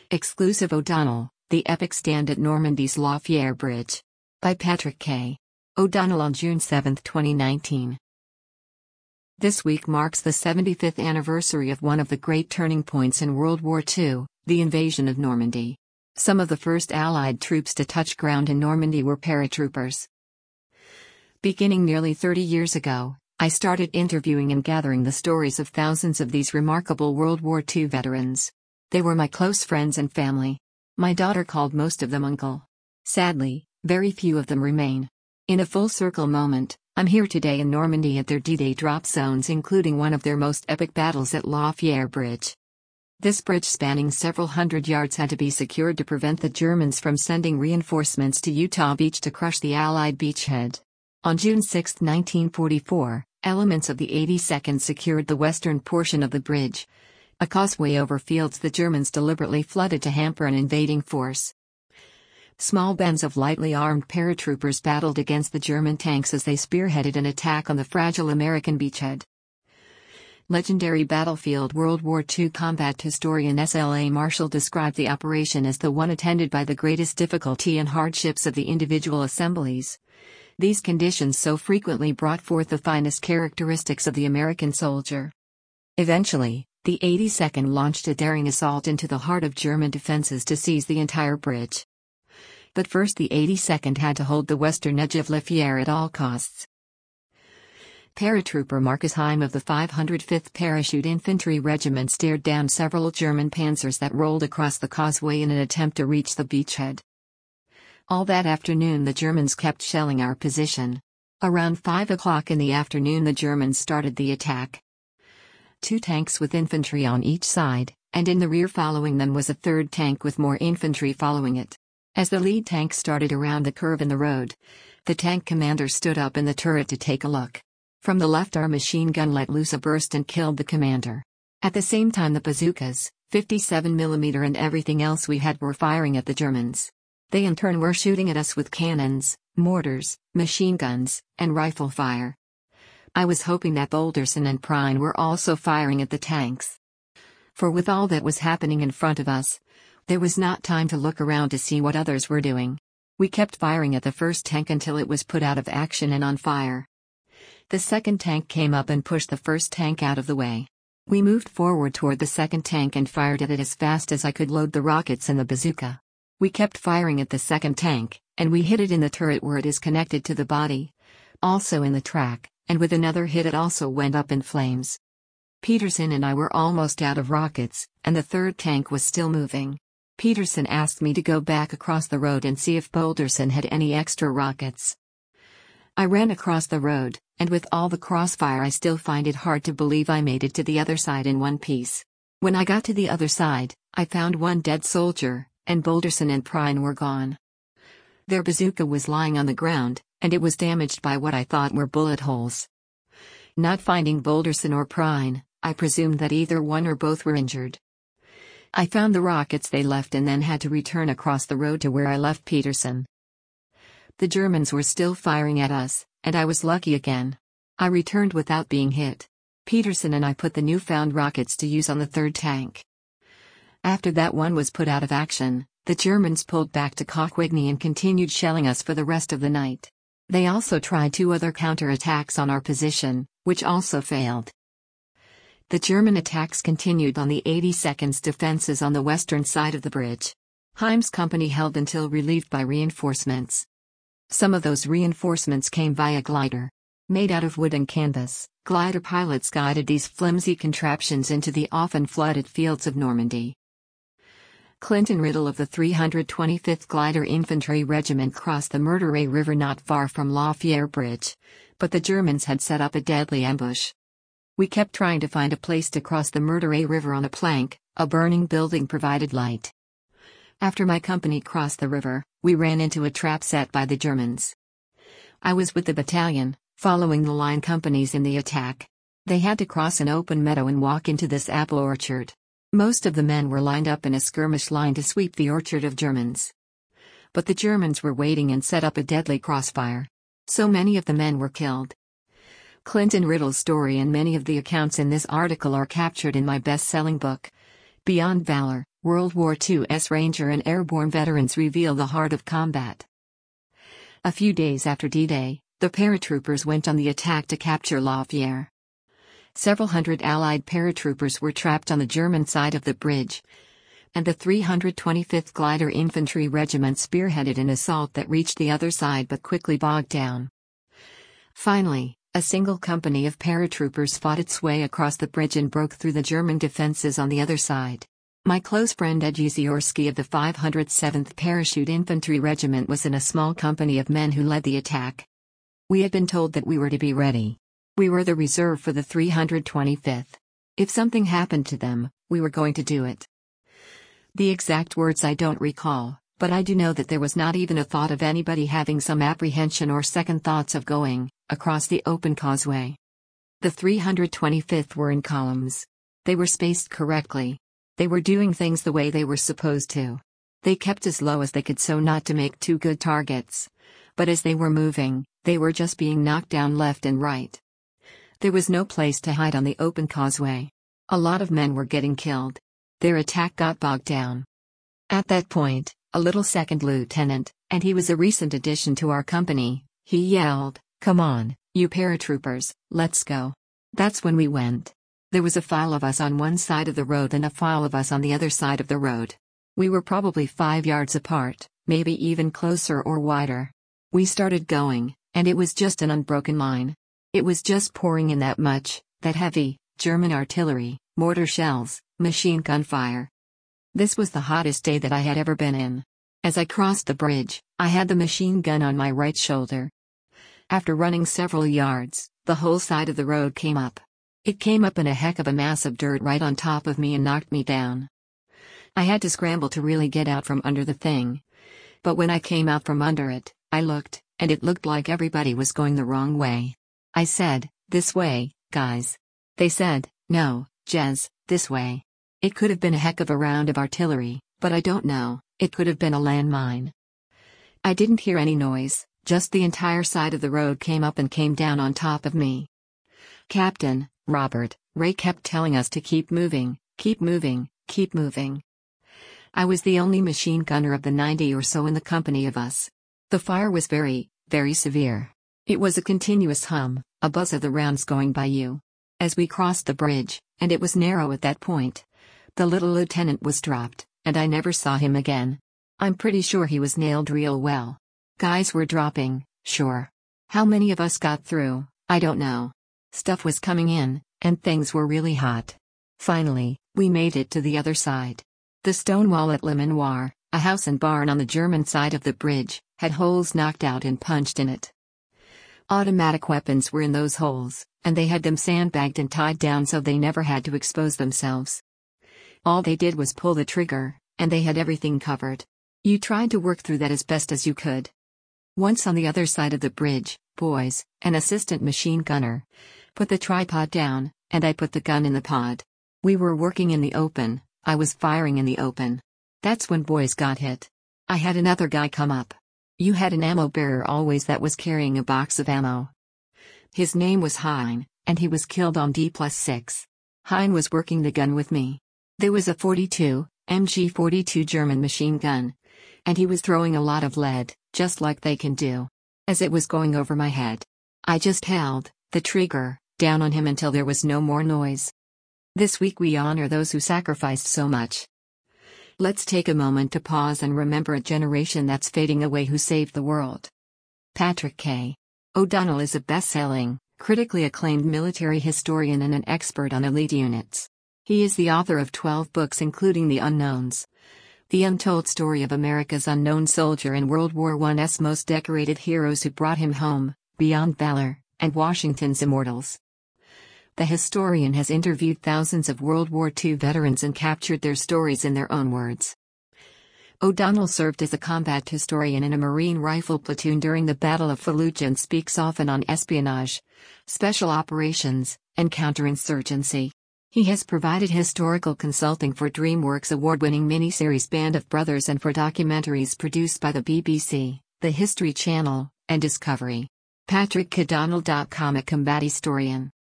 Exclusive O'Donnell, The Epic Stand at Normandy's Lafayette Bridge. By Patrick K. O'Donnell on June 7, 2019. This week marks the 75th anniversary of one of the great turning points in World War II, the invasion of Normandy. Some of the first Allied troops to touch ground in Normandy were paratroopers. Beginning nearly 30 years ago, I started interviewing and gathering the stories of thousands of these remarkable World War II veterans. They were my close friends and family. My daughter called most of them uncle. Sadly, very few of them remain. In a full circle moment, I'm here today in Normandy at their D-Day drop zones, including one of their most epic battles at Lafayette Bridge. This bridge, spanning several hundred yards, had to be secured to prevent the Germans from sending reinforcements to Utah Beach to crush the Allied beachhead. On June 6, 1944, elements of the 82nd secured the western portion of the bridge, a causeway over fields the Germans deliberately flooded to hamper an invading force. Small bands of lightly armed paratroopers battled against the German tanks as they spearheaded an attack on the fragile American beachhead. Legendary battlefield World War II combat historian S.L.A. Marshall described the operation as the one attended by the greatest difficulty and hardships of the individual assemblies. These conditions so frequently brought forth the finest characteristics of the American soldier. Eventually, the 82nd launched a daring assault into the heart of German defenses to seize the entire bridge. But first, the 82nd had to hold the western edge of Lafayette at all costs. Paratrooper Marcus Heim of the 505th Parachute Infantry Regiment stared down several German panzers that rolled across the causeway in an attempt to reach the beachhead. All that afternoon the Germans kept shelling our position. Around 5 o'clock in the afternoon the Germans started the attack. 2 tanks with infantry on each side, and in the rear following them was a third tank with more infantry following it. As the lead tank started around the curve in the road, the tank commander stood up in the turret to take a look. From the left, our machine gun let loose a burst and killed the commander. At the same time, the bazookas, 57mm and everything else we had, were firing at the Germans. They in turn were shooting at us with cannons, mortars, machine guns, and rifle fire. I was hoping that Bolderson and Prine were also firing at the tanks. For with all that was happening in front of us, there was not time to look around to see what others were doing. We kept firing at the first tank until it was put out of action and on fire. The second tank came up and pushed the first tank out of the way. We moved forward toward the second tank and fired at it as fast as I could load the rockets in the bazooka. We kept firing at the second tank, and we hit it in the turret where it is connected to the body, also in the track, and with another hit it also went up in flames. Peterson and I were almost out of rockets, and the third tank was still moving. Peterson asked me to go back across the road and see if Bolderson had any extra rockets. I ran across the road, and with all the crossfire I still find it hard to believe I made it to the other side in one piece. When I got to the other side, I found one dead soldier, and Bolderson and Prine were gone. Their bazooka was lying on the ground, and it was damaged by what I thought were bullet holes. Not finding Bolderson or Prine, I presumed that either one or both were injured. I found the rockets they left and then had to return across the road to where I left Peterson. The Germans were still firing at us, and I was lucky again. I returned without being hit. Peterson and I put the newfound rockets to use on the third tank. After that one was put out of action, the Germans pulled back to Coquigny and continued shelling us for the rest of the night. They also tried 2 other counterattacks on our position, which also failed. The German attacks continued on the 82nd's defenses on the western side of the bridge. Heim's company held until relieved by reinforcements. Some of those reinforcements came via glider. Made out of wood and canvas, glider pilots guided these flimsy contraptions into the often flooded fields of Normandy. Clinton Riddle of the 325th Glider Infantry Regiment crossed the Meurthe River not far from Lafayette Bridge, but the Germans had set up a deadly ambush. We kept trying to find a place to cross the Meurthe River on a plank. A burning building provided light. After my company crossed the river, we ran into a trap set by the Germans. I was with the battalion, following the line companies in the attack. They had to cross an open meadow and walk into this apple orchard. Most of the men were lined up in a skirmish line to sweep the orchard of Germans. But the Germans were waiting and set up a deadly crossfire. So many of the men were killed. Clinton Riddle's story and many of the accounts in this article are captured in my best-selling book, Beyond Valor, World War II's Ranger and Airborne veterans reveal the heart of combat. A few days after D-Day, the paratroopers went on the attack to capture La Fière. Several hundred Allied paratroopers were trapped on the German side of the bridge, and the 325th Glider Infantry Regiment spearheaded an assault that reached the other side but quickly bogged down. Finally, a single company of paratroopers fought its way across the bridge and broke through the German defenses on the other side. My close friend Ed Ziorsky of the 507th Parachute Infantry Regiment was in a small company of men who led the attack. We had been told that we were to be ready. We were the reserve for the 325th. If something happened to them, we were going to do it. The exact words I don't recall, but I do know that there was not even a thought of anybody having some apprehension or second thoughts of going across the open causeway. The 325th were in columns. They were spaced correctly. They were doing things the way they were supposed to. They kept as low as they could so not to make too good targets. But as they were moving, they were just being knocked down left and right. There was no place to hide on the open causeway. A lot of men were getting killed. Their attack got bogged down. At that point, a little second lieutenant, and he was a recent addition to our company, he yelled, "Come on, you paratroopers, let's go." That's when we went. There was a file of us on one side of the road and a file of us on the other side of the road. We were probably 5 yards apart, maybe even closer or wider. We started going, and it was just an unbroken line. It was just pouring in that much, that heavy, German artillery, mortar shells, machine gun fire. This was the hottest day that I had ever been in. As I crossed the bridge, I had the machine gun on my right shoulder. After running several yards, the whole side of the road came up. It came up in a heck of a mass of dirt right on top of me and knocked me down. I had to scramble to really get out from under the thing. But when I came out from under it, I looked, and it looked like everybody was going the wrong way. I said, "This way, guys." They said, "No, Jez, this way." It could have been a heck of a round of artillery, but I don't know, it could have been a landmine. I didn't hear any noise, just the entire side of the road came up and came down on top of me. Captain Robert Ray kept telling us to keep moving, keep moving, keep moving. I was the only machine gunner of the 90 or so in the company of us. The fire was very, very severe. It was a continuous hum, a buzz of the rounds going by you. As we crossed the bridge, and it was narrow at that point, the little lieutenant was dropped, and I never saw him again. I'm pretty sure he was nailed real well. Guys were dropping, sure. How many of us got through, I don't know. Stuff was coming in, and things were really hot. Finally, we made it to the other side. The stone wall at Le Manoir, a house and barn on the German side of the bridge, had holes knocked out and punched in it. Automatic weapons were in those holes, and they had them sandbagged and tied down so they never had to expose themselves. All they did was pull the trigger, and they had everything covered. You tried to work through that as best as you could. Once on the other side of the bridge, boys, an assistant machine gunner, put the tripod down, and I put the gun in the pod. We were working in the open, I was firing in the open. That's when boys got hit. I had another guy come up. You had an ammo bearer always that was carrying a box of ammo. His name was Hein, and he was killed on D+6. Hein was working the gun with me. There was a 42, MG42 German machine gun. And he was throwing a lot of lead, just like they can do. As it was going over my head, I just held the trigger down on him until there was no more noise. This week we honor those who sacrificed so much. Let's take a moment to pause and remember a generation that's fading away who saved the world. Patrick K. O'Donnell is a best-selling, critically acclaimed military historian and an expert on elite units. He is the author of 12 books including The Unknowns, the untold story of America's unknown soldier and World War I's most decorated heroes who brought him home, Beyond Valor, and Washington's Immortals. The historian has interviewed thousands of World War II veterans and captured their stories in their own words. O'Donnell served as a combat historian in a Marine rifle platoon during the Battle of Fallujah and speaks often on espionage, special operations, and counterinsurgency. He has provided historical consulting for DreamWorks award-winning miniseries Band of Brothers and for documentaries produced by the BBC, the History Channel, and Discovery. PatrickK'Donnell.com, a combat historian.